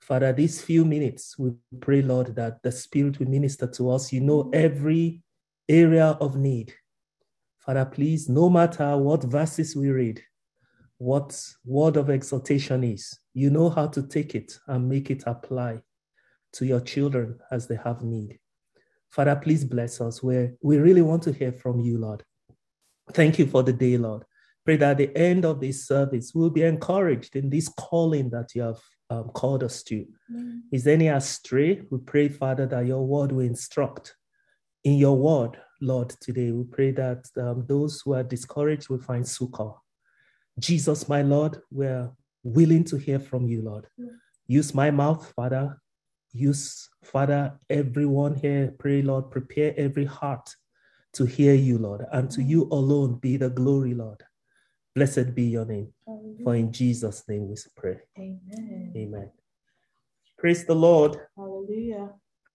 Father, these few minutes, we pray, Lord, that the Spirit will minister to us. You know every area of need. Father, please, no matter what verses we read, what word of exhortation is, you know how to take it and make it apply to your children as they have need. Father, please bless us where we really want to hear from you, Lord. Thank you for the day, Lord. Pray that at the end of this service, we'll be encouraged in this calling that you have called us to. Is there any astray? We pray, Father, that your word will instruct. In your word, Lord, today, we pray that those who are discouraged will find succor. Jesus, my Lord, we're willing to hear from you, Lord. Use my mouth, Father. Use, Father, everyone here. Pray, Lord, prepare every heart to hear you, Lord, and to you alone be the glory, Lord. Blessed be your name. Hallelujah. For in Jesus' name we pray. Amen. Amen. Praise the Lord. Hallelujah.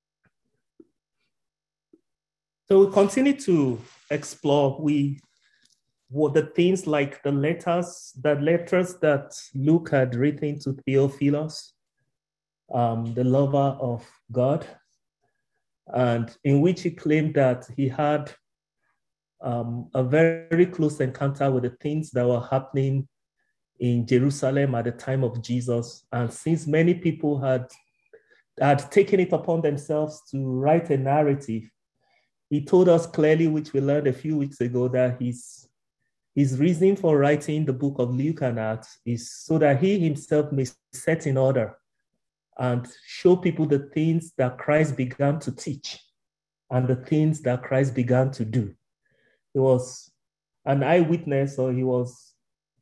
So we continue to explore what the things like the letters that Luke had written to Theophilus, the lover of God, and in which he claimed that he had a very close encounter with the things that were happening in Jerusalem at the time of Jesus. And since many people had taken it upon themselves to write a narrative, he told us clearly, which we learned a few weeks ago, that his reason for writing the book of Luke and Acts is so that he himself may set in order and show people the things that Christ began to teach and the things that Christ began to do. He was an eyewitness, or he was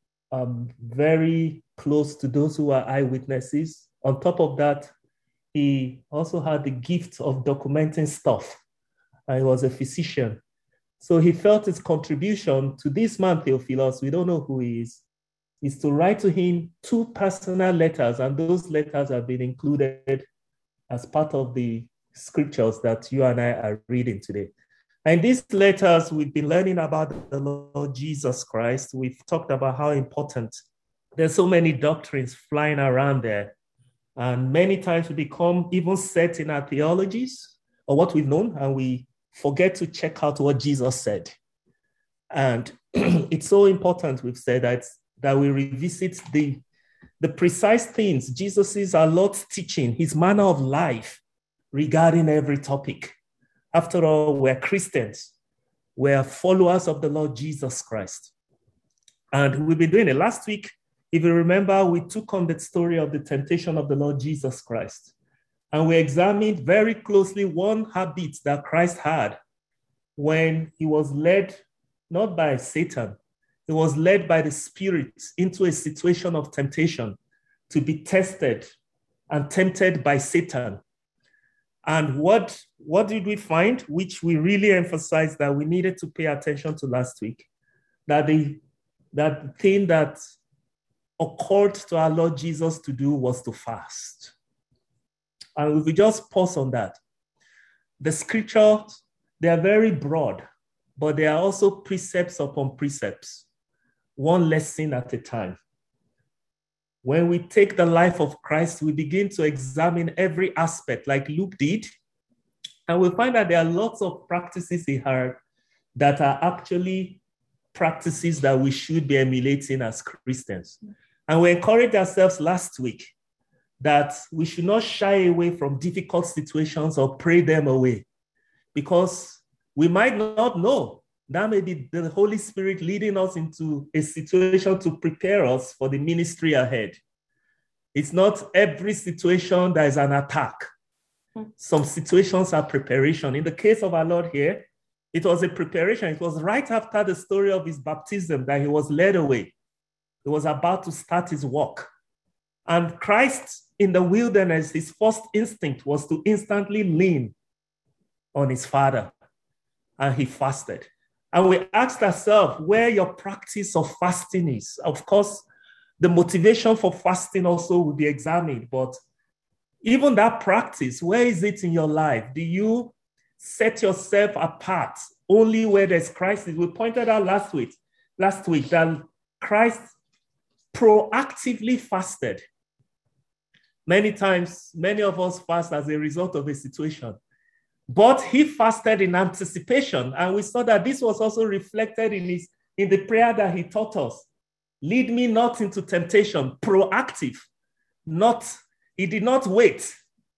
very close to those who were eyewitnesses. On top of that, he also had the gift of documenting stuff. He was a physician. So he felt his contribution to this man, Theophilus, we don't know who he is to write to him 2 personal letters, and those letters have been included as part of the scriptures that you and I are reading today. And these letters, we've been learning about the Lord Jesus Christ. We've talked about how important. There's so many doctrines flying around there. And many times we become even set in our theologies or what we've known, and we forget to check out what Jesus said. And it's so important, we've said, that we revisit the precise things. Jesus is our Lord's teaching, his manner of life regarding every topic. After all, we're Christians. We're followers of the Lord Jesus Christ. And we've been doing it. Last week, if you remember, we took on the story of the temptation of the Lord Jesus Christ. And we examined very closely one habit that Christ had when he was led, not by Satan, he was led by the Spirit into a situation of temptation to be tested and tempted by Satan. And what did we find, which we really emphasized that we needed to pay attention to last week? That the thing that occurred to our Lord Jesus to do was to fast. And if we just pause on that, the scriptures, they are very broad, but they are also precepts upon precepts, one lesson at a time. When we take the life of Christ, we begin to examine every aspect like Luke did, and we find that there are lots of practices he had that are actually practices that we should be emulating as Christians. And we encouraged ourselves last week that we should not shy away from difficult situations or pray them away, because we might not know. That may be the Holy Spirit leading us into a situation to prepare us for the ministry ahead. It's not every situation that is an attack. Some situations are preparation. In the case of our Lord here, it was a preparation. It was right after the story of his baptism that he was led away. He was about to start his walk. And Christ in the wilderness, his first instinct was to instantly lean on his Father. And he fasted. And we asked ourselves where your practice of fasting is. Of course, the motivation for fasting also will be examined. But even that practice, where is it in your life? Do you set yourself apart only where there's crisis? We pointed out last week that Christ proactively fasted. Many times, many of us fast as a result of a situation. But he fasted in anticipation, and we saw that this was also reflected in the prayer that he taught us. Lead me not into temptation, proactive. He did not wait.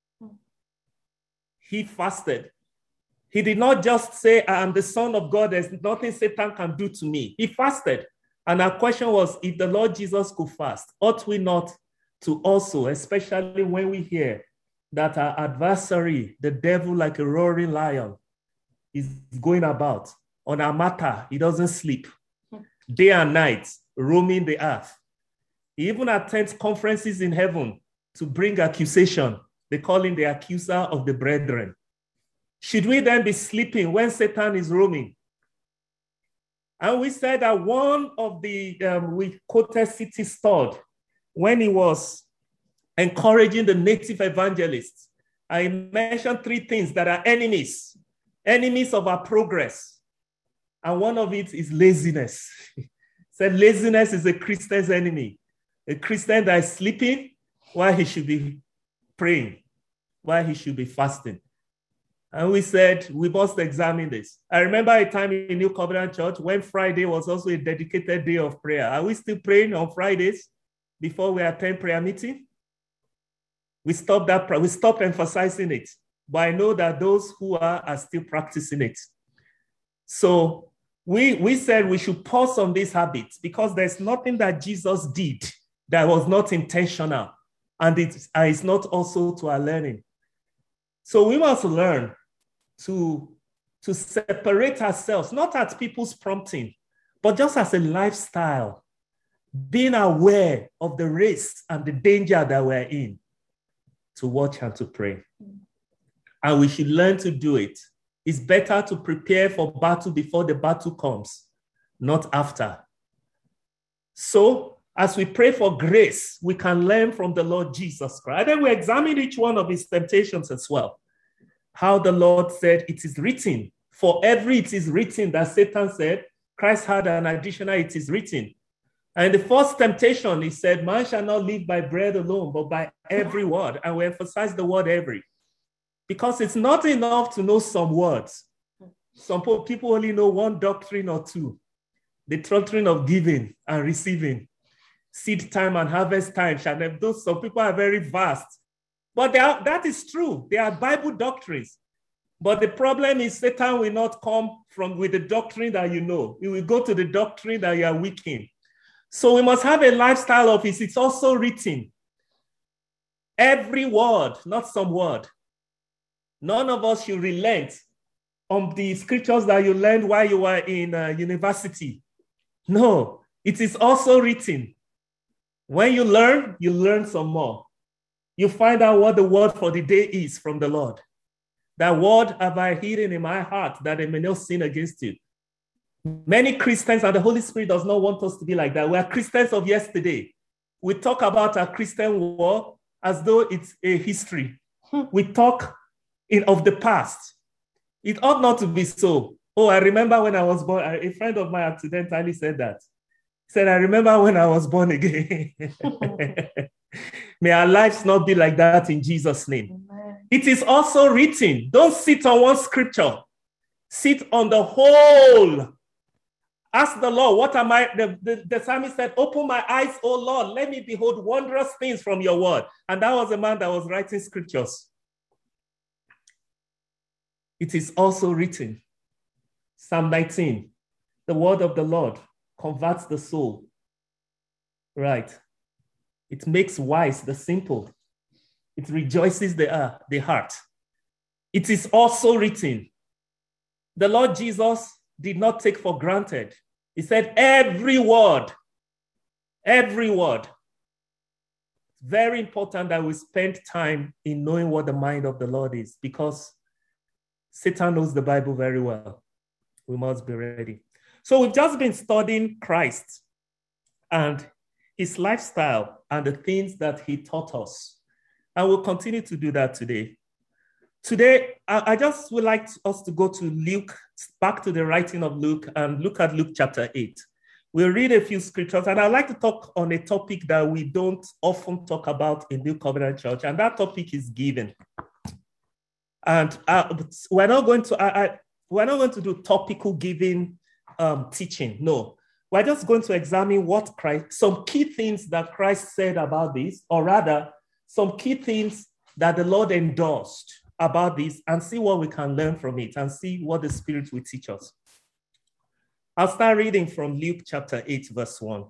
He fasted. He did not just say, I am the Son of God, there's nothing Satan can do to me. He fasted. And our question was, if the Lord Jesus could fast, ought we not to also, especially when we hear that our adversary, the devil like a roaring lion, is going about on our matter. He doesn't sleep. Day and night, roaming the earth. He even attends conferences in heaven to bring accusation. They call him the accuser of the brethren. Should we then be sleeping when Satan is roaming? And we said that one of the, we quoted C.T. Studd when he was encouraging the native evangelists. I mentioned 3 things that are enemies of our progress. And one of it is laziness. Said laziness is a Christian's enemy. A Christian that is sleeping while he should be praying, while he should be fasting. And we said, we must examine this. I remember a time in New Covenant Church when Friday was also a dedicated day of prayer. Are we still praying on Fridays before we attend prayer meeting? We stopped emphasizing it. But I know that those who are still practicing it. So we said we should pause on these habits because there's nothing that Jesus did that was not intentional. And it's not also to our learning. So we must learn to separate ourselves, not at people's prompting, but just as a lifestyle, being aware of the risk and the danger that we're in, to watch and to pray. And we should learn to do it. It's better to prepare for battle before the battle comes, not after. So as we pray for grace, we can learn from the Lord Jesus Christ. And then we examine each one of his temptations as well. How the Lord said, it is written. For every it is written that Satan said, Christ had an additional it is written. And the first temptation, he said, man shall not live by bread alone, but by every word. And we emphasize the word every. Because it's not enough to know some words. Some people only know one doctrine or two. The doctrine of giving and receiving. Seed time and harvest time. Some people are very vast. But that is true. They are Bible doctrines. But the problem is Satan will not come with the doctrine that you know. He will go to the doctrine that you are weak in. So we must have a lifestyle of it. It's also written. Every word, not some word. None of us should relent on the scriptures that you learned while you were in university. No, it is also written. When you learn some more. You find out what the word for the day is from the Lord. That word have I hidden in my heart that I may not sin against you. Many Christians, and the Holy Spirit does not want us to be like that. We are Christians of yesterday. We talk about our Christian war as though it's a history. We talk of the past. It ought not to be so. Oh, I remember when I was born. A friend of mine accidentally said that. He said, I remember when I was born again. May our lives not be like that in Jesus' name. Amen. It is also written. Don't sit on one scripture. Sit on the whole. Ask the Lord, what am I? The psalmist said, open my eyes, O Lord. Let me behold wondrous things from your word. And that was a man that was writing scriptures. It is also written. Psalm 19. The word of the Lord converts the soul. Right. It makes wise the simple. It rejoices the heart. It is also written. The Lord Jesus did not take for granted. He said, every word. Very important that we spend time in knowing what the mind of the Lord is, because Satan knows the Bible very well. We must be ready. So we've just been studying Christ and his lifestyle and the things that he taught us. And we'll continue to do that today. Today, I just would like us to go to Luke, back to the writing of Luke, and look at Luke chapter 8. We'll read a few scriptures, and I'd like to talk on a topic that we don't often talk about in New Covenant Church, and that topic is giving. And we're not going to do topical giving teaching. No, we're just going to examine some key things that Christ said about this, or rather, some key things that the Lord endorsed about this, and see what we can learn from it, and see what the Spirit will teach us. I'll start reading from Luke chapter 8, verse 1.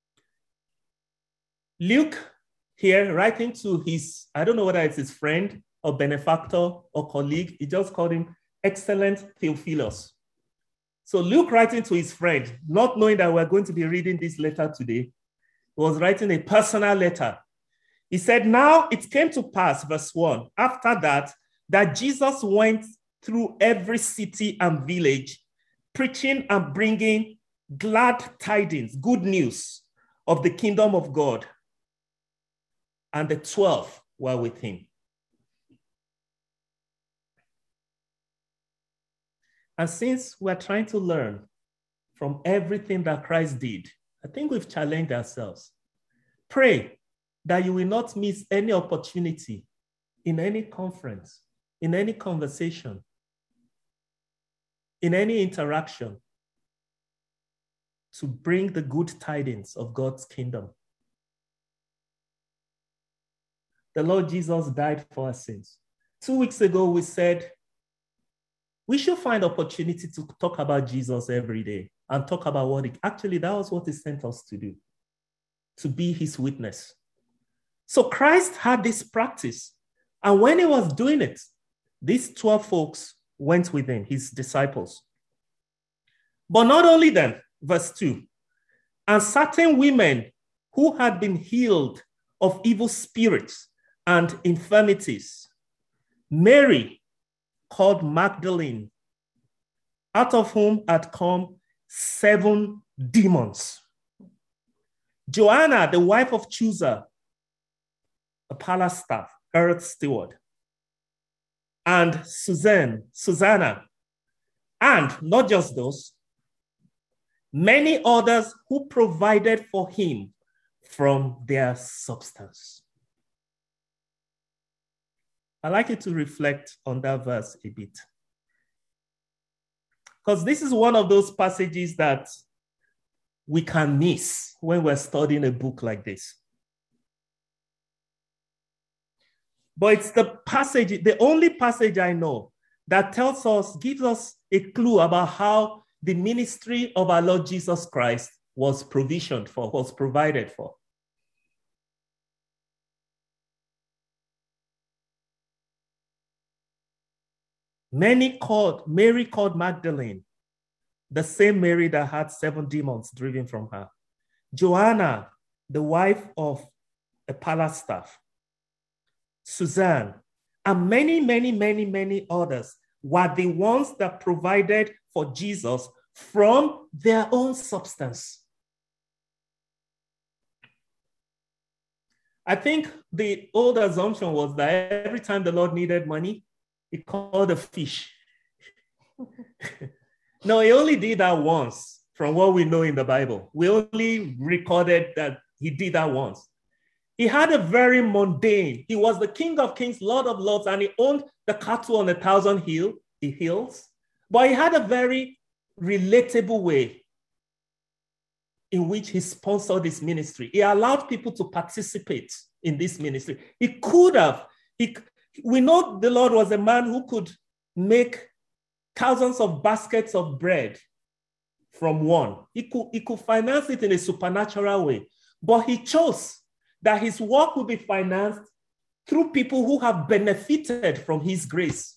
Luke here, writing to his, I don't know whether it's his friend or benefactor or colleague, he just called him Excellent Theophilus. So Luke, writing to his friend, not knowing that we're going to be reading this letter today, was writing a personal letter. He said, now it came to pass, verse 1, after that Jesus went through every city and village, preaching and bringing glad tidings, good news of the kingdom of God. And the 12 were with him. And since we're trying to learn from everything that Christ did, I think we've challenged ourselves. Pray that you will not miss any opportunity in any conference, in any conversation, in any interaction to bring the good tidings of God's kingdom. The Lord Jesus died for our sins. 2 weeks ago, we said we should find opportunity to talk about Jesus every day and talk about actually, that was what he sent us to do, to be his witness. So Christ had this practice. And when he was doing it, these 12 folks went with him, his disciples. But not only them, verse 2, and certain women who had been healed of evil spirits and infirmities, Mary, called Magdalene, out of whom had come 7 demons, Joanna, the wife of Chuza, a palace staff, earth steward, and Susanna, and not just those, many others who provided for him from their substance. I'd like you to reflect on that verse a bit, because this is one of those passages that we can miss when we're studying a book like this. But it's the only passage I know that gives us a clue about how the ministry of our Lord Jesus Christ was provisioned for, was provided for. Mary called Magdalene, the same Mary that had 7 demons driven from her. Joanna, the wife of a palace staff. Suzanne, and many others were the ones that provided for Jesus from their own substance. I think the old assumption was that every time the Lord needed money, he called a fish. No, he only did that once from what we know in the Bible. We only recorded that he did that once. He had a very mundane, he was the King of Kings, Lord of Lords, and he owned the cattle on 1,000 hills. But he had a very relatable way in which he sponsored this ministry. He allowed people to participate in this ministry. He could have, we know the Lord was a man who could make thousands of baskets of bread from one. He could finance it in a supernatural way, but he chose that his work will be financed through people who have benefited from his grace.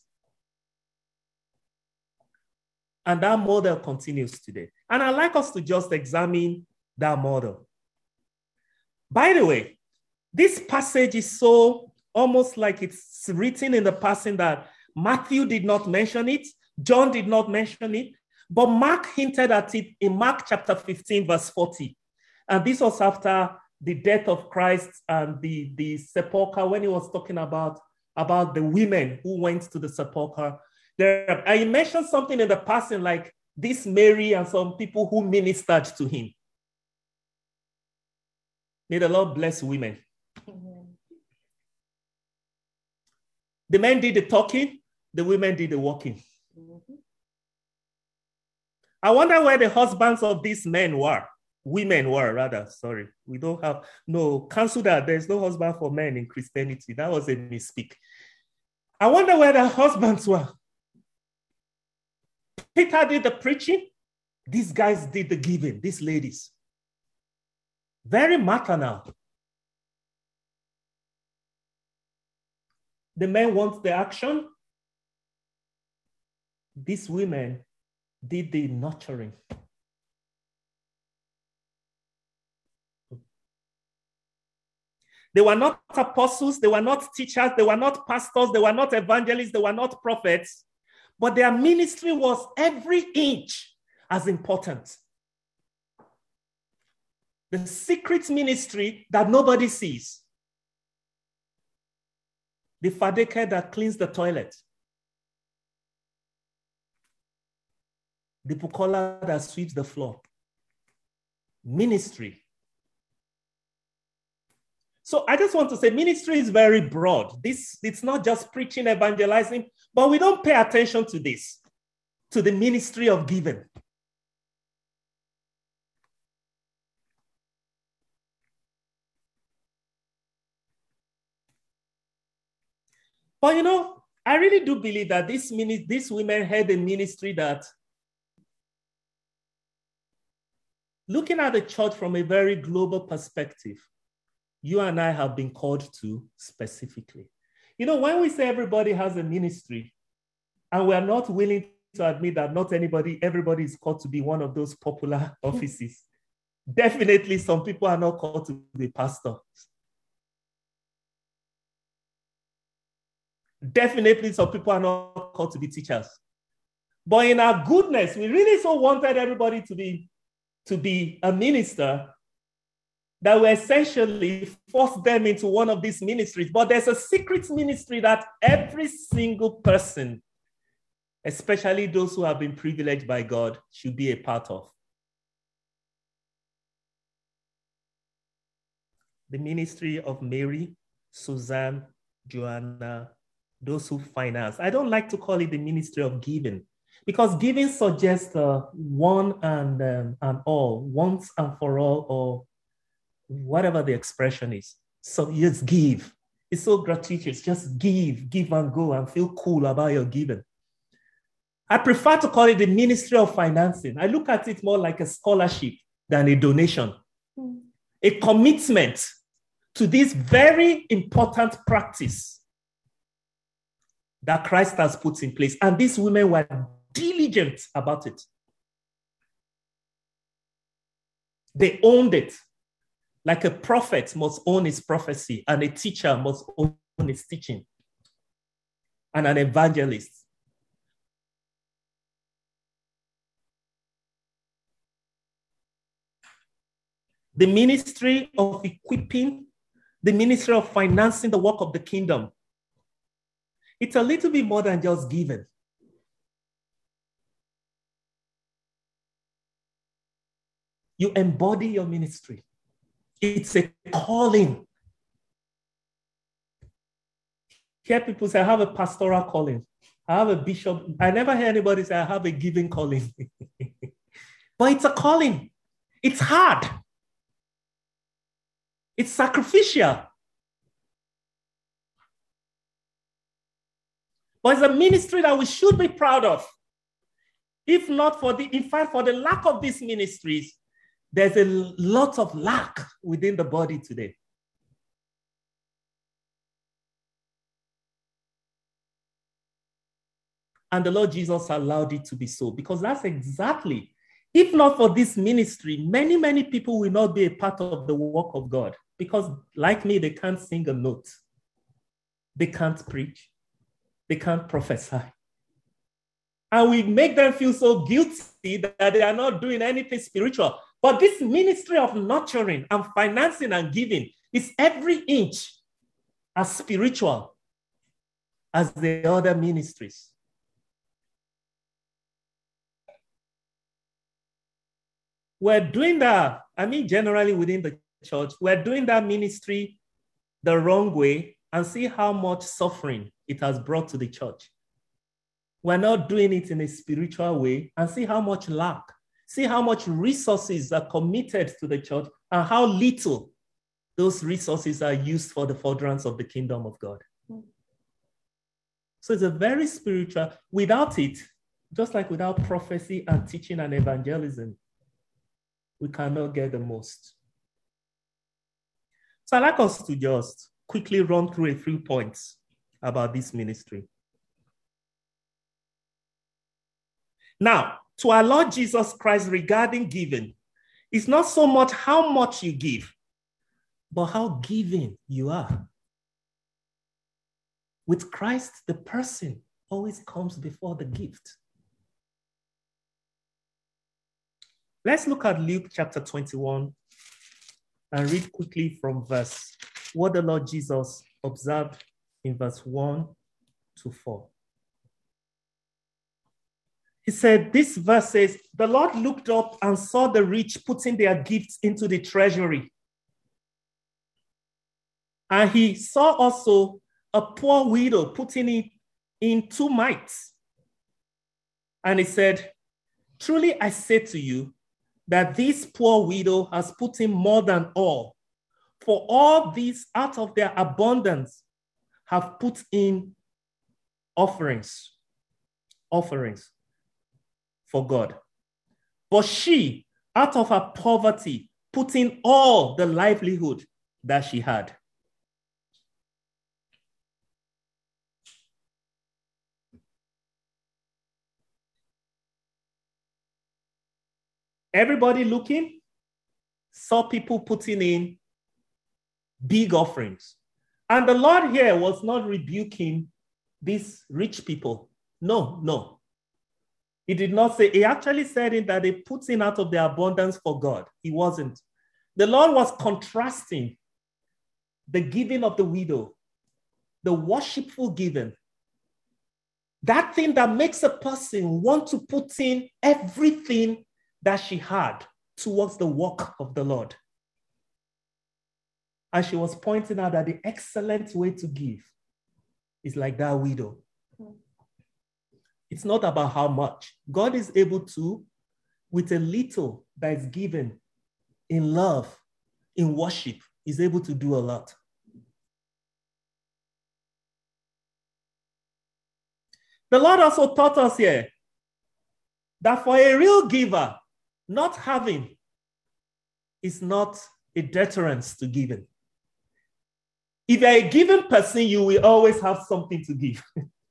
And that model continues today. And I'd like us to just examine that model. By the way, this passage is so almost like it's written in the passing that Matthew did not mention it, John did not mention it, but Mark hinted at it in Mark chapter 15, verse 40. And this was after the death of Christ and the sepulchre, when he was talking about the women who went to the sepulchre. I mentioned something in the passing like this Mary and some people who ministered to him. May the Lord bless women. Amen. The men did the talking, the women did the walking. Mhm. I wonder where the husbands of these men were. Women were, rather. Sorry. We don't have, no, cancel that. There's no husband for men in Christianity. That was a misspeak. I wonder where the husbands were. Peter did the preaching. These guys did the giving, these ladies. Very maternal. The men want the action. These women did the nurturing. They were not apostles, they were not teachers, they were not pastors, they were not evangelists, they were not prophets, but their ministry was every inch as important. The secret ministry that nobody sees. The Fadeke that cleans the toilet. The Bukola that sweeps the floor. Ministry. So I just want to say ministry is very broad. It's not just preaching, evangelizing, but we don't pay attention to this, to the ministry of giving. But you know, I really do believe that these women had a ministry that, looking at the church from a very global perspective, you and I have been called to specifically. You know, when we say everybody has a ministry, and we're not willing to admit that not everybody is called to be one of those popular offices. Definitely some people are not called to be pastors. Definitely some people are not called to be teachers. But in our goodness, we really so wanted everybody to be a minister that we essentially forced them into one of these ministries. But there's a secret ministry that every single person, especially those who have been privileged by God, should be a part of. The ministry of Mary, Suzanne, Joanna, those who finance. I don't like to call it the ministry of giving, because giving suggests one and all, once and for all, or whatever the expression is. So just give. It's so gratuitous. Just give and go and feel cool about your giving. I prefer to call it the ministry of financing. I look at it more like a scholarship than a donation. A commitment to this very important practice that Christ has put in place. And these women were diligent about it. They owned it. Like a prophet must own his prophecy, and a teacher must own his teaching, and an evangelist. The ministry of equipping, the ministry of financing the work of the kingdom. It's a little bit more than just giving. You embody your ministry. It's a calling. Hear people say, I have a pastoral calling. I have a bishop. I never hear anybody say, I have a giving calling. But it's a calling. It's hard. It's sacrificial. But it's a ministry that we should be proud of. If not for in fact, for the lack of these ministries, there's a lot of lack within the body today. And the Lord Jesus allowed it to be so, because that's exactly, if not for this ministry, many, many people will not be a part of the work of God, because like me, they can't sing a note. They can't preach. They can't prophesy. And we make them feel so guilty that they are not doing anything spiritual. But this ministry of nurturing and financing and giving is every inch as spiritual as the other ministries. We're doing that, I mean, generally within the church, we're doing that ministry the wrong way and see how much suffering it has brought to the church. We're not doing it in a spiritual way and see how much lack, see how much resources are committed to the church and how little those resources are used for the furtherance of the kingdom of God. So it's a very spiritual, without it, just like without prophecy and teaching and evangelism, we cannot get the most. So I'd like us to just quickly run through a few points about this ministry. Now, to our Lord Jesus Christ regarding giving, it's not so much how much you give, but how giving you are. With Christ, the person always comes before the gift. Let's look at Luke chapter 21 and read quickly from what the Lord Jesus observed in verse 1 to 4. He said, this verse says, the Lord looked up and saw the rich putting their gifts into the treasury. And he saw also a poor widow putting it in 2 mites. And he said, truly I say to you that this poor widow has put in more than all. For all these out of their abundance have put in offerings for God. But she, out of her poverty, put in all the livelihood that she had. Everybody looking saw people putting in big offerings. And the Lord here was not rebuking these rich people. No. He did not say, he actually said it that they put in out of their abundance for God. He wasn't. The Lord was contrasting the giving of the widow, the worshipful giving, that thing that makes a person want to put in everything that she had towards the work of the Lord. And she was pointing out that the excellent way to give is like that widow. It's not about how much. God is able to, with a little that is given in love, in worship, is able to do a lot. The Lord also taught us here that for a real giver, not having is not a deterrence to giving. If you're a giving person, you will always have something to give.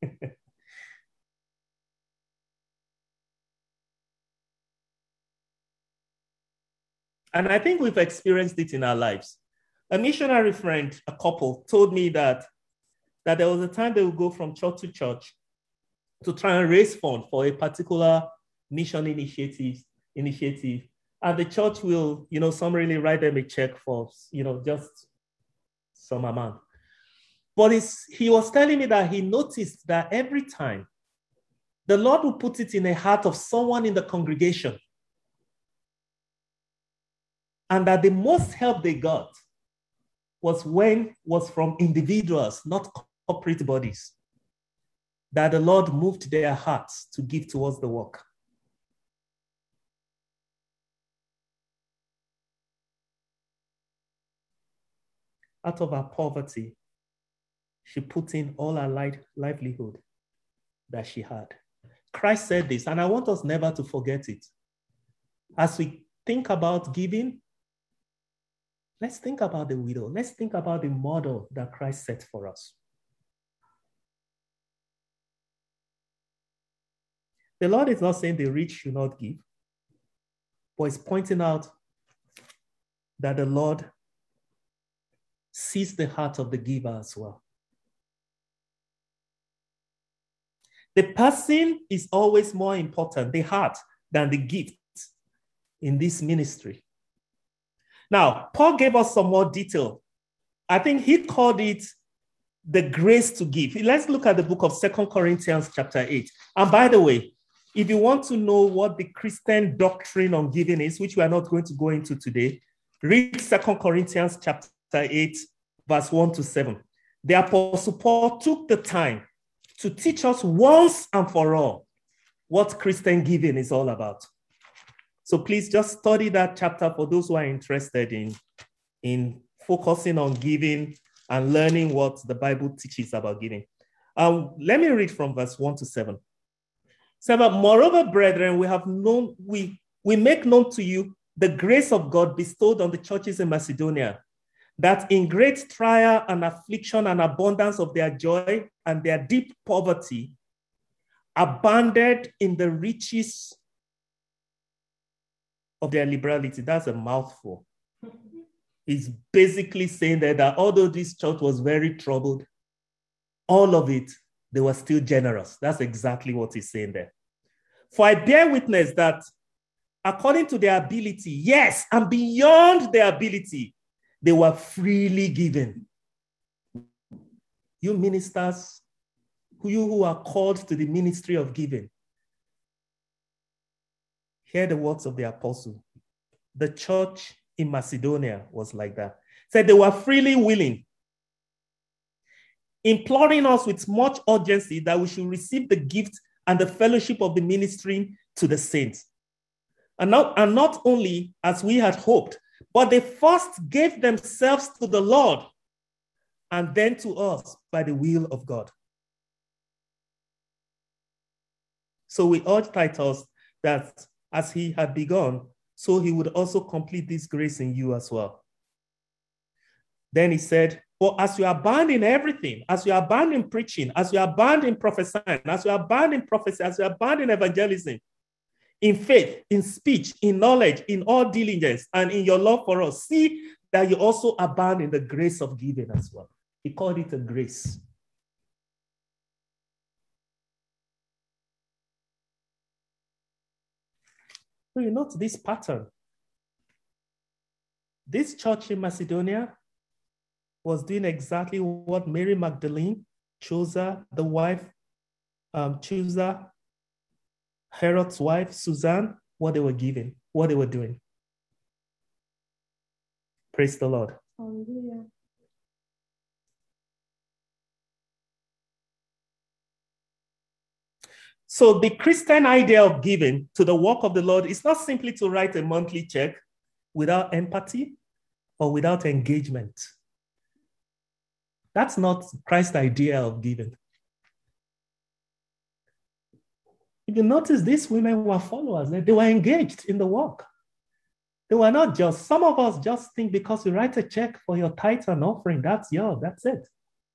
And I think we've experienced it in our lives. A missionary friend, a couple, told me that there was a time they would go from church to church to try and raise funds for a particular mission initiative. And the church will, summarily write them a check for, just some amount. But he was telling me that he noticed that every time the Lord would put it in the heart of someone in the congregation, and that the most help they got was from individuals, not corporate bodies, that the Lord moved their hearts to give towards the work. Out of her poverty, she put in all her livelihood that she had. Christ said this, and I want us never to forget it. As we think about giving, let's think about the widow. Let's think about the model that Christ set for us. The Lord is not saying the rich should not give, but he's pointing out that the Lord sees the heart of the giver as well. The person is always more important, the heart, than the gift in this ministry. Now, Paul gave us some more detail. I think he called it the grace to give. Let's look at the book of 2 Corinthians chapter 8. And by the way, if you want to know what the Christian doctrine on giving is, which we are not going to go into today, Read 2 Corinthians chapter 8, verse 1 to 7. The Apostle Paul took the time to teach us once and for all what Christian giving is all about. So please just study that chapter for those who are interested in focusing on giving and learning what the Bible teaches about giving. Let me read from verse 1 to 7. 7, moreover, brethren, we make known to you the grace of God bestowed on the churches in Macedonia, that in great trial and affliction and abundance of their joy and their deep poverty, abounded in the riches of their liberality. That's a mouthful. He's basically saying that although this church was very troubled, all of it, they were still generous. That's exactly what he's saying there. For I bear witness that according to their ability, yes, and beyond their ability, they were freely given. You ministers, you who are called to the ministry of giving, hear the words of the apostle. The church in Macedonia was like that. Said they were freely willing, imploring us with much urgency that we should receive the gift and the fellowship of the ministry to the saints. And not only as we had hoped, but they first gave themselves to the Lord and then to us by the will of God. So we urge Titus that as he had begun, so he would also complete this grace in you as well. Then he said, but as you abound in everything, as you abound in preaching, as you abound in prophesying, as you abound in prophecy, as you abound in evangelism, in faith, in speech, in knowledge, in all diligence, and in your love for us, see that you also abound in the grace of giving as well. He called it a grace. So you note this pattern. This church in Macedonia was doing exactly what Mary Magdalene, Chuza, the wife, Chuza, Herod's wife, Suzanne, what they were giving, what they were doing. Praise the Lord. Hallelujah. So the Christian idea of giving to the work of the Lord is not simply to write a monthly check without empathy or without engagement. That's not Christ's idea of giving. If you notice, these women were followers. They were engaged in the work. They were not just, some of us just think because you write a check for your tithe and offering, that's yours, that's it.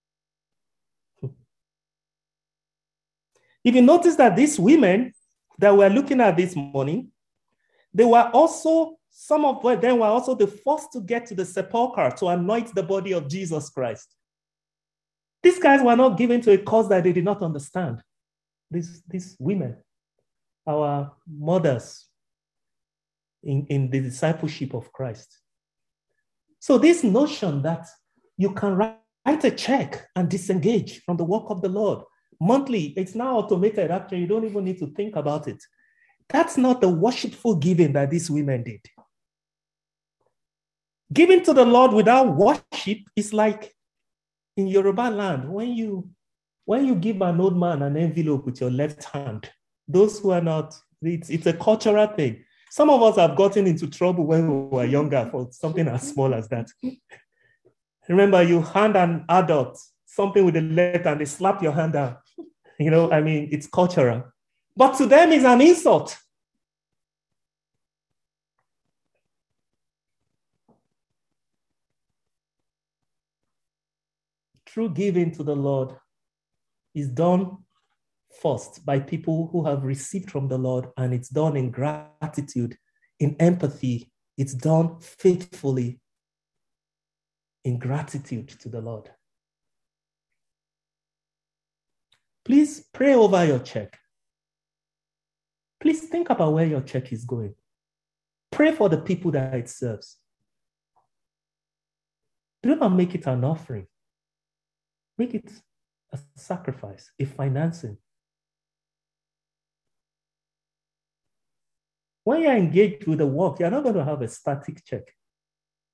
If you notice that these women that we're looking at this morning, they were also, some of them were also the first to get to the sepulchre to anoint the body of Jesus Christ. These guys were not given to a cause that they did not understand. These women, our mothers in the discipleship of Christ. So this notion that you can write a check and disengage from the work of the Lord monthly, it's now automated. Actually, you don't even need to think about it. That's not the worshipful giving that these women did. Giving to the Lord without worship is like in Yoruba land, when you give an old man an envelope with your left hand, those who are not, it's a cultural thing. Some of us have gotten into trouble when we were younger for something as small as that. Remember, you hand an adult something with the left and they slap your hand down. You know, I mean, it's cultural. But to them, it's an insult. True giving to the Lord is done first by people who have received from the Lord, and it's done in gratitude, in empathy. It's done faithfully in gratitude to the Lord. Please pray over your check. Please think about where your check is going. Pray for the people that it serves. Do not make it an offering. Make it a sacrifice, a financing. When you're engaged with the work, you're not going to have a static check.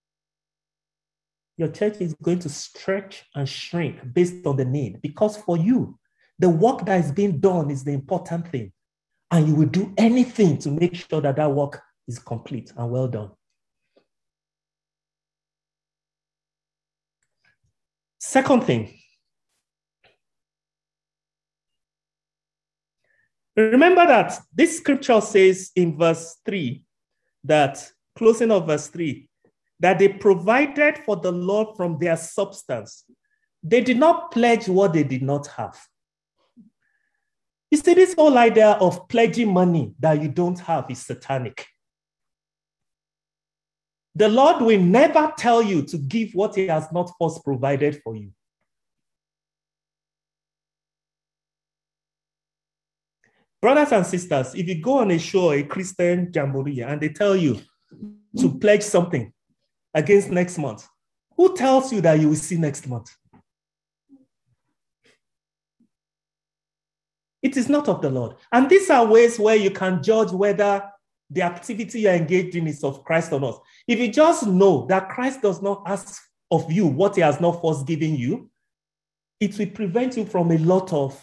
your church is going to stretch and shrink based on the need. Because for you, the work that is being done is the important thing. And you will do anything to make sure that that work is complete and well done. Second thing, remember that this scripture says in verse 3, that closing of verse 3, that they provided for the Lord from their substance. They did not pledge what they did not have. You see, this whole idea of pledging money that you don't have is satanic. The Lord will never tell you to give what he has not first provided for you. Brothers and sisters, if you go on a show, a Christian jamboree, and they tell you to pledge something against next month, who tells you that you will see next month? It is not of the Lord. And these are ways where you can judge whether the activity you're engaged in is of Christ or not. If you just know that Christ does not ask of you what he has not first given you, it will prevent you from a lot of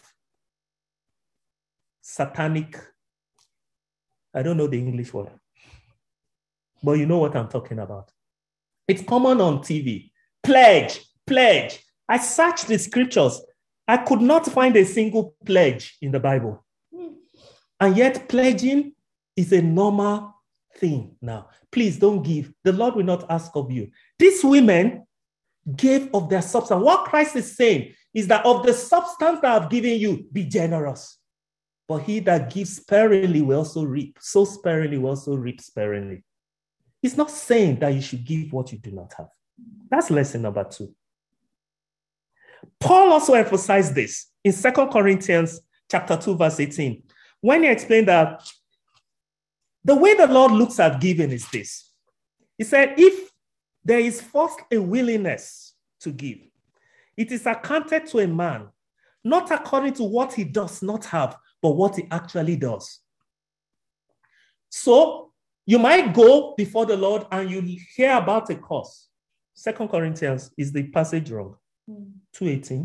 satanic, I don't know the English word, but you know what I'm talking about. It's common on TV. Pledge, pledge. I searched the scriptures. I could not find a single pledge in the Bible. And yet pledging is a normal thing now. Please don't give. The Lord will not ask of you. These women gave of their substance. What Christ is saying is that of the substance that I've given you, be generous. But he that gives sparingly will also reap. So sparingly will also reap sparingly. He's not saying that you should give what you do not have. That's lesson number 2. Paul also emphasized this in 2 Corinthians chapter 2, verse 18, when he explained that the way the Lord looks at giving is this. He said, if there is first a willingness to give, it is accounted to a man, not according to what he does not have, but what he actually does. So you might go before the Lord and you hear about a cause. 2 Corinthians is the passage wrong. 2:18.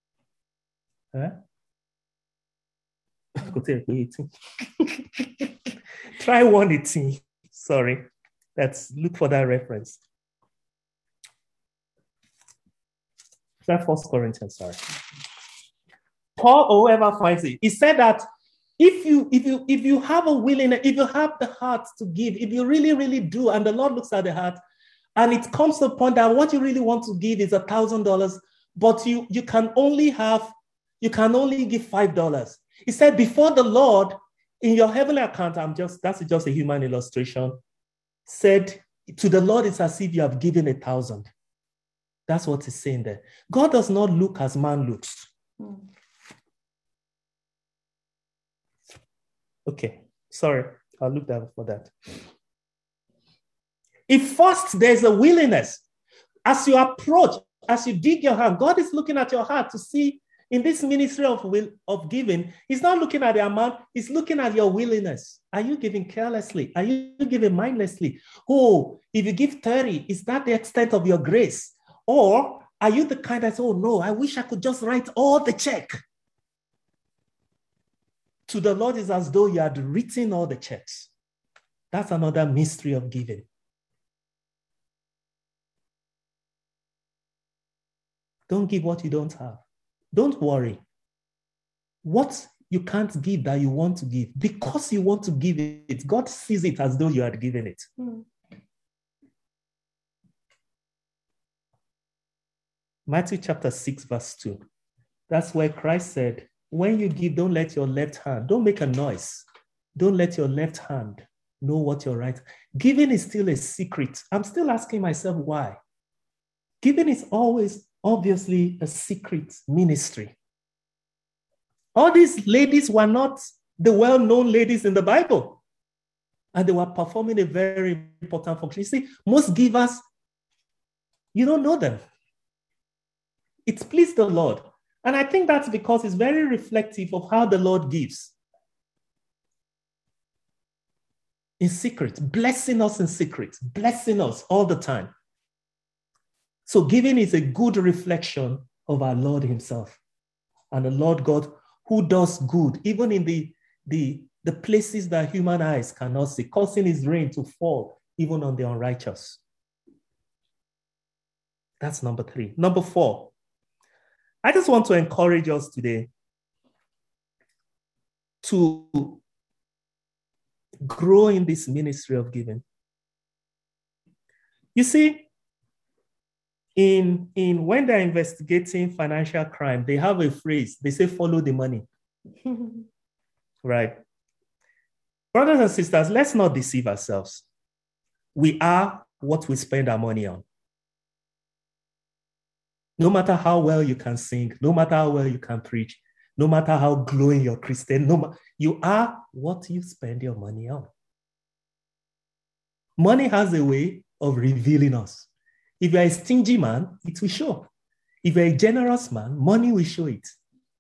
Try 1:18. Sorry. Let's look for that reference. Try 1 Corinthians, sorry. Paul, or whoever finds it, he said that if you have a willingness, if you have the heart to give, if you really, really do, and the Lord looks at the heart, and it comes to a point that what you really want to give is $1,000, but you can only give $5. He said, before the Lord, in your heavenly account, that's just a human illustration, said to the Lord, it's as if you have given 1,000. That's what he's saying there. God does not look as man looks. Okay, sorry, I'll look down for that. If first there's a willingness, as you approach, as you dig your hand, God is looking at your heart to see in this ministry of giving. He's not looking at the amount, he's looking at your willingness. Are you giving carelessly? Are you giving mindlessly? Oh, if you give 30, is that the extent of your grace? Or are you the kind that says, oh no, I wish I could just write all the check? To the Lord, is as though you had written all the checks. That's another mystery of giving. Don't give what you don't have. Don't worry. What you can't give that you want to give, because you want to give it, God sees it as though you had given it. Matthew chapter 6, verse 2. That's where Christ said, when you give, don't let your left hand, don't make a noise. Don't let your left hand know what your right. Giving is still a secret. I'm still asking myself why. Giving is always obviously a secret ministry. All these ladies were not the well-known ladies in the Bible, and they were performing a very important function. You see, most givers, you don't know them. It's pleased the Lord. And I think that's because it's very reflective of how the Lord gives. In secret, blessing us in secret, blessing us all the time. So giving is a good reflection of our Lord himself and the Lord God who does good, even in the places that human eyes cannot see, causing his rain to fall even on the unrighteous. That's number 3. Number 4, I just want to encourage us today to grow in this ministry of giving. You see, in when they're investigating financial crime, they have a phrase. They say, follow the money. Right? Brothers and sisters, let's not deceive ourselves. We are what we spend our money on. No matter how well you can sing, no matter how well you can preach, no matter how glowing you're Christian, you are what you spend your money on. Money has a way of revealing us. If you're a stingy man, it will show. If you're a generous man, money will show it.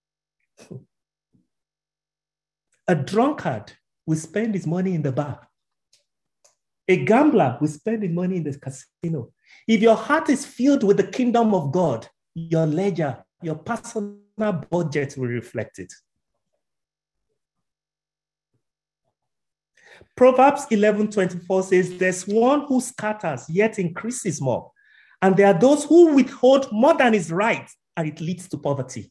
A drunkard will spend his money in the bar. A gambler will spend his money in the casino. If your heart is filled with the kingdom of God, your ledger, your personal budget will reflect it. Proverbs 11:24 says, there's one who scatters, yet increases more. And there are those who withhold more than is right, and it leads to poverty.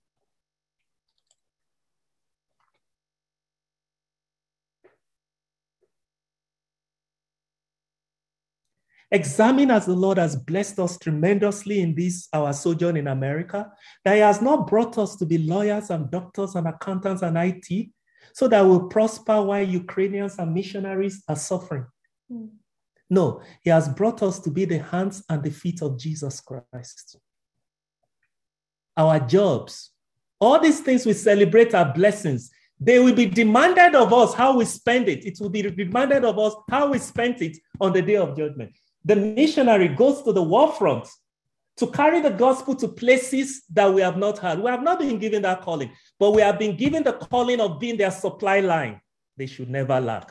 Examine as the Lord has blessed us tremendously in this, our sojourn in America, that he has not brought us to be lawyers and doctors and accountants and IT, so that we'll prosper while Ukrainians and missionaries are suffering. No, he has brought us to be the hands and the feet of Jesus Christ. Our jobs, all these things we celebrate are blessings. They will be demanded of us how we spend it. It will be demanded of us how we spent it on the day of judgment. The missionary goes to the war front to carry the gospel to places that we have not had. We have not been given that calling, but we have been given the calling of being their supply line. They should never lack.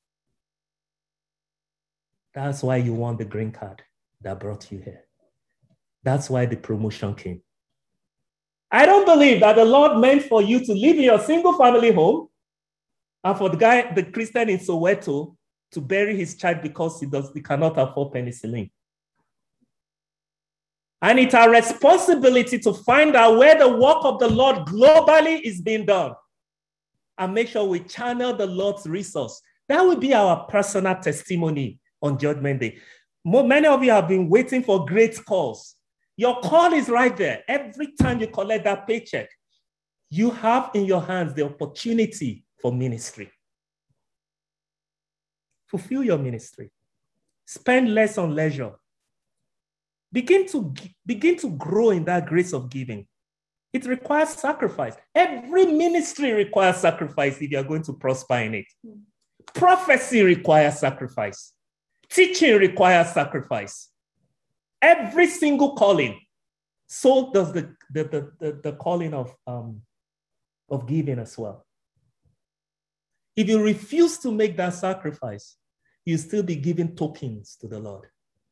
That's why you won the green card that brought you here. That's why the promotion came. I don't believe that the Lord meant for you to live in your single family home and for the Christian in Soweto to bury his child because he cannot afford penicillin. And it's our responsibility to find out where the work of the Lord globally is being done and make sure we channel the Lord's resource. That will be our personal testimony on Judgment Day. Many of you have been waiting for great calls. Your call is right there. Every time you collect that paycheck, you have in your hands the opportunity for ministry. Fulfill your ministry. Spend less on leisure. Begin to grow in that grace of giving. It requires sacrifice. Every ministry requires sacrifice if you're going to prosper in it. Prophecy requires sacrifice. Teaching requires sacrifice. Every single calling. So does the calling of giving as well. If you refuse to make that sacrifice, you'll still be giving tokens to the Lord.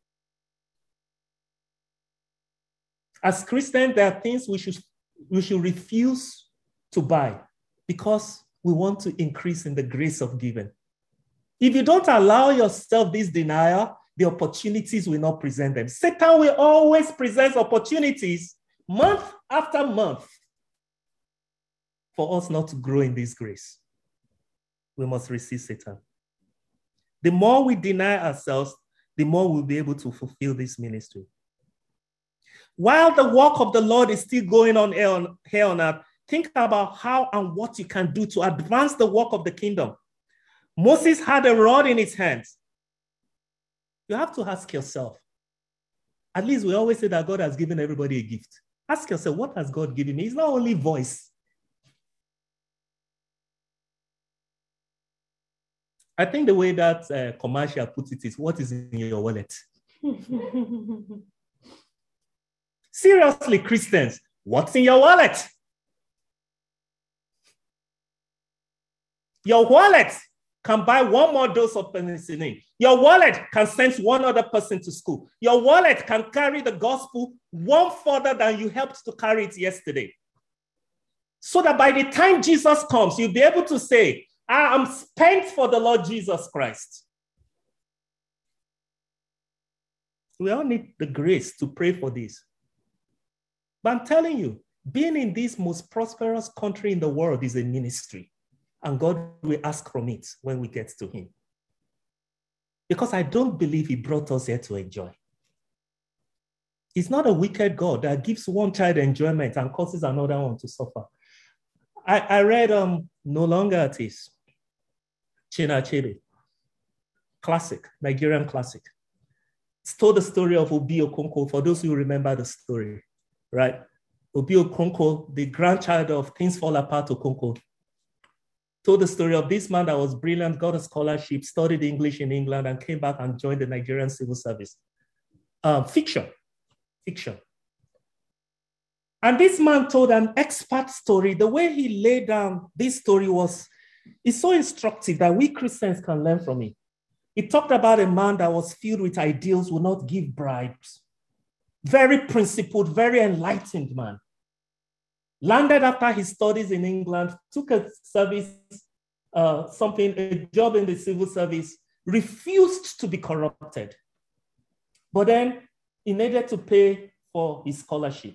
As Christians, there are things we should refuse to buy because we want to increase in the grace of giving. If you don't allow yourself this denial, the opportunities will not present them. Satan will always present opportunities month after month for us not to grow in this grace. We must resist Satan. The more we deny ourselves, the more we'll be able to fulfill this ministry. While the work of the Lord is still going on here on earth, think about how and what you can do to advance the work of the kingdom. Moses had a rod in his hands. You have to ask yourself. At least we always say that God has given everybody a gift. Ask yourself, what has God given me? It's not only voice. I think the way that commercial puts it is, what is in your wallet? Seriously, Christians, what's in your wallet? Your wallet can buy one more dose of penicillin. Your wallet can send one other person to school. Your wallet can carry the gospel one further than you helped to carry it yesterday. So that by the time Jesus comes, you'll be able to say, I am spent for the Lord Jesus Christ. We all need the grace to pray for this. But I'm telling you, being in this most prosperous country in the world is a ministry. And God will ask from it when we get to him. Because I don't believe he brought us here to enjoy. He's not a wicked God that gives one child enjoyment and causes another one to suffer. I read No Longer At Ease, Chinua Achebe, classic, Nigerian classic. It's told the story of Obi Okonkwo, for those who remember the story, right? Obi Okonkwo, the grandchild of Things Fall Apart Okonkwo, told the story of this man that was brilliant, got a scholarship, studied English in England, and came back and joined the Nigerian civil service. Fiction. And this man told an expert story. The way he laid down this story is so instructive that we Christians can learn from it. He talked about a man that was filled with ideals, would not give bribes. Very principled, very enlightened man. Landed after his studies in England, took a service, a job in the civil service, refused to be corrupted. But then he needed to pay for his scholarship.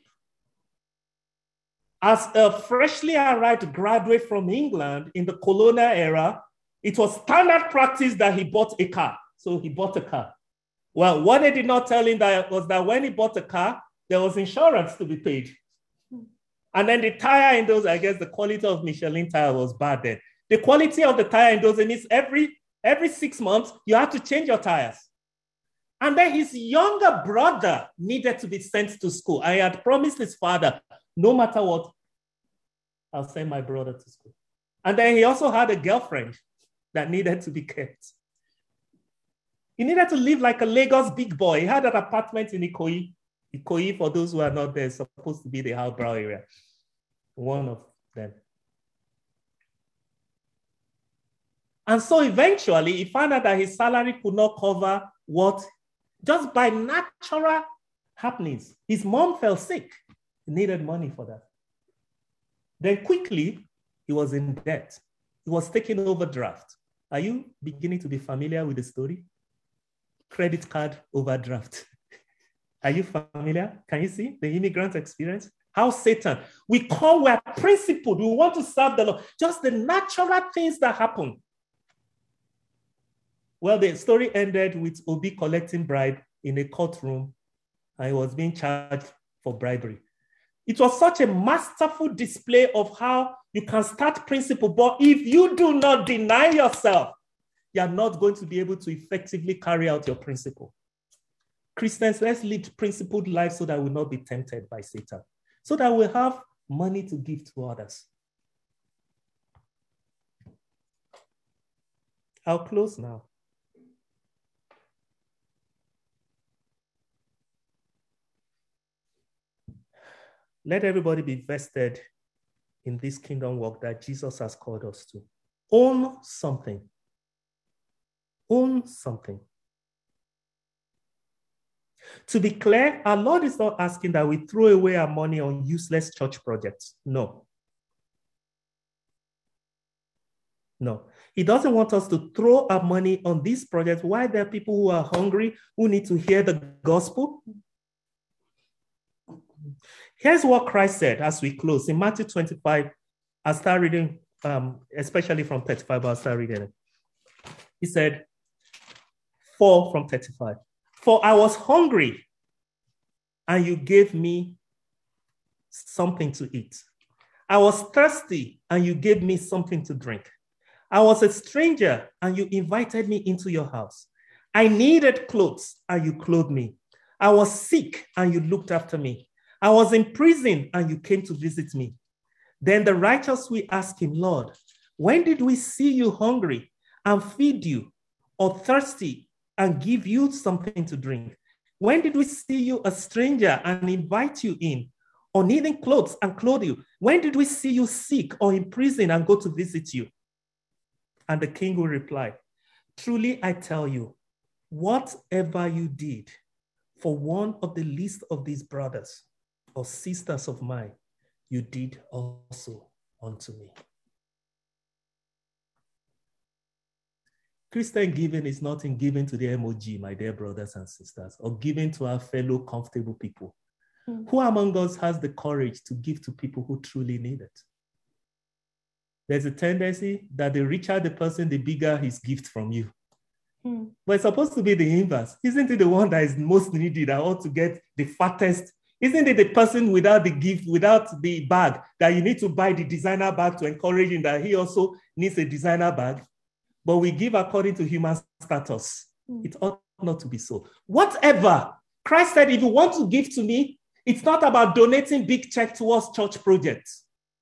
As a freshly arrived graduate from England in the colonial era, it was standard practice that he bought a car. So he bought a car. Well, what they did not tell him was that when he bought a car, there was insurance to be paid. And then the tire in those, I guess the quality of Michelin tire was bad then. The quality of the tire in those, means every 6 months, you have to change your tires. And then his younger brother needed to be sent to school. I had promised his father, no matter what, I'll send my brother to school. And then he also had a girlfriend that needed to be kept. He needed to live like a Lagos big boy. He had an apartment in Ikoyi. Ikoyi, for those who are not there, is supposed to be the Halbrow area. One of them. And so eventually, he found out that his salary could not cover what, just by natural happenings, his mom fell sick. He needed money for that. Then quickly, he was in debt. He was taking overdraft. Are you beginning to be familiar with the story? Credit card overdraft. Are you familiar? Can you see the immigrant experience? How Satan, we're principled, we want to serve the Lord. Just the natural things that happen. Well, the story ended with Obi collecting bribe in a courtroom, and he was being charged for bribery. It was such a masterful display of how you can start principle, but if you do not deny yourself, you are not going to be able to effectively carry out your principle. Christians, let's lead principled lives so that we'll not be tempted by Satan, so that we'll have money to give to others. I'll close now. Let everybody be vested in this kingdom work that Jesus has called us to. Own something. Own something. To be clear, our Lord is not asking that we throw away our money on useless church projects. No. No. He doesn't want us to throw our money on these projects while there are people who are hungry, who need to hear the gospel. Here's what Christ said as we close. In Matthew 25, I'll start reading, especially from 35, but I'll start reading it. He said, 4 from 35. For I was hungry, and you gave me something to eat. I was thirsty, and you gave me something to drink. I was a stranger, and you invited me into your house. I needed clothes, and you clothed me. I was sick, and you looked after me. I was in prison, and you came to visit me. Then the righteous will ask him, Lord, when did we see you hungry and feed you, or thirsty and give you something to drink? When did we see you a stranger and invite you in, or needing clothes and clothe you? When did we see you sick or in prison and go to visit you? And the king will reply, truly I tell you, whatever you did for one of the least of these brothers or sisters of mine, you did also unto me. Christian giving is not in giving to the MOG, my dear brothers and sisters, or giving to our fellow comfortable people. Who among us has the courage to give to people who truly need it? There's a tendency that the richer the person, the bigger his gift from you. But it's supposed to be the inverse. Isn't it the one that is most needy that ought to get the fattest? Isn't it the person without the gift, without the bag, that you need to buy the designer bag to encourage him that he also needs a designer bag? But we give according to human status. It ought not to be so. Whatever. Christ said, if you want to give to me, it's not about donating big check towards church projects.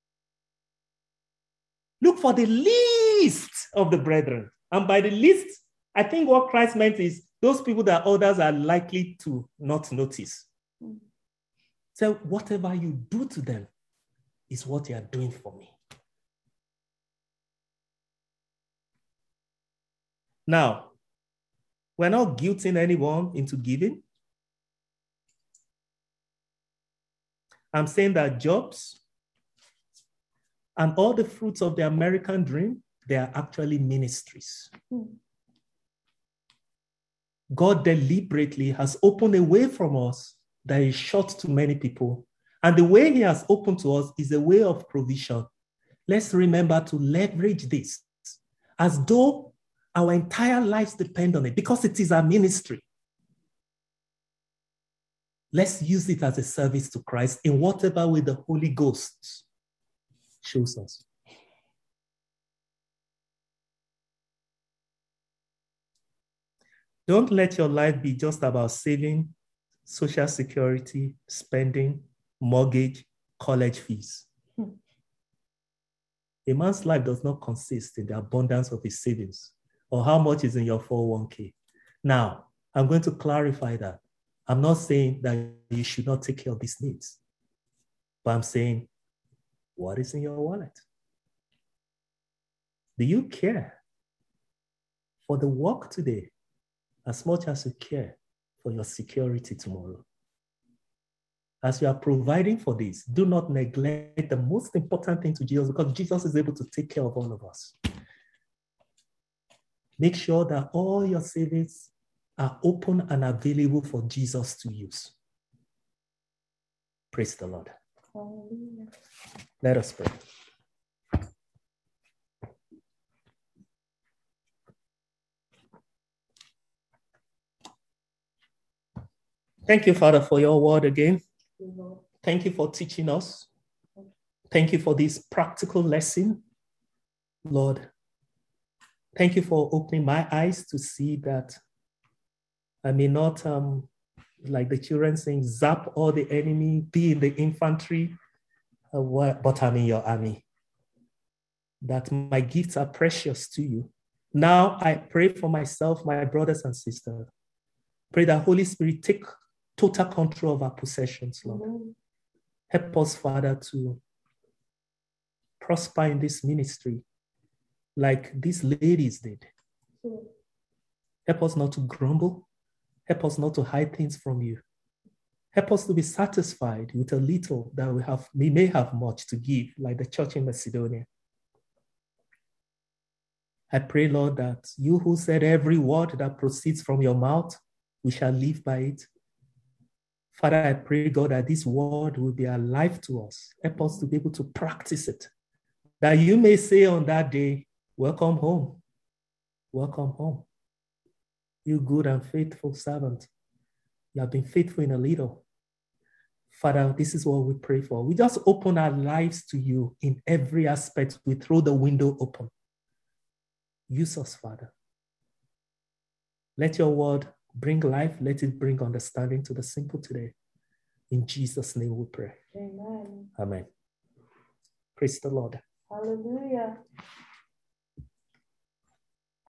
Look for the least of the brethren. And by the least, I think what Christ meant is those people that others are likely to not notice. So whatever you do to them is what you are doing for me. Now, we're not guilting anyone into giving. I'm saying that jobs and all the fruits of the American dream, they are actually ministries. God deliberately has opened a way from us that is short to many people. And the way he has opened to us is a way of provision. Let's remember to leverage this as though our entire lives depend on it, because it is our ministry. Let's use it as a service to Christ in whatever way the Holy Ghost shows us. Don't let your life be just about saving, social security, spending, mortgage, college fees. A man's life does not consist in the abundance of his savings or how much is in your 401k. Now, I'm going to clarify that. I'm not saying that you should not take care of these needs, but I'm saying, what is in your wallet? Do you care for the work today as much as you care for your security tomorrow? As you are providing for this, do not neglect the most important thing to Jesus, because Jesus is able to take care of all of us. Make sure that all your savings are open and available for Jesus to use. Praise the Lord. Hallelujah. Let us pray. Thank you, Father, for your word again. Thank you for teaching us. Thank you for this practical lesson, Lord. Thank you for opening my eyes to see that I may not, like the children saying, zap all the enemy, be in the infantry, but I'm in your army. That my gifts are precious to you. Now I pray for myself, my brothers and sisters. Pray that Holy Spirit take total control of our possessions, Lord. Amen. Help us, Father, to prosper in this ministry like these ladies did. Help us not to grumble. Help us not to hide things from you. Help us to be satisfied with a little that we have. We may have much to give, like the church in Macedonia. I pray, Lord, that you who said every word that proceeds from your mouth, we shall live by it. Father, I pray, God, that this word will be alive to us. Help us to be able to practice it. That you may say on that day, welcome home. Welcome home. You good and faithful servant. You have been faithful in a little. Father, this is what we pray for. We just open our lives to you in every aspect. We throw the window open. Use us, Father. Let your word bring life. Let it bring understanding to the simple today. In Jesus' name we pray. Amen. Amen. Praise the Lord. Hallelujah.